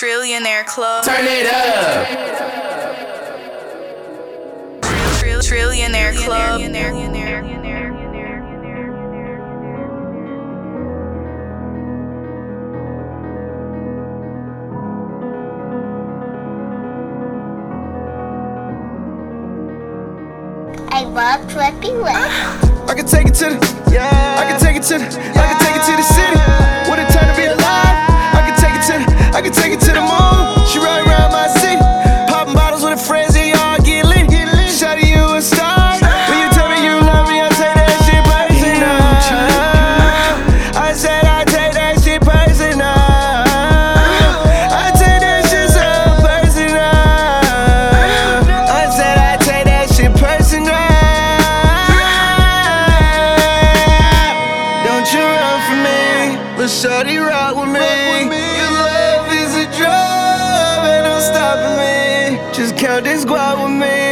Trillionaire Club. Turn it up. Trillionaire Club. I love dripping wet. I can take it to the, I can take it to the, I can take it to the city. What a time to be alive. I can take it to the moon. She ride around my city, popping bottles with her friends and y'all get lit. Shawty, you a star. When you tell me you love me, I take that shit personal. I said I take that shit personal. I take that shit so personal. I said I take that shit personal. Don't you run from me, but shawty rock with me. Your love is a drug, and don't stop me. Just count this guap with me.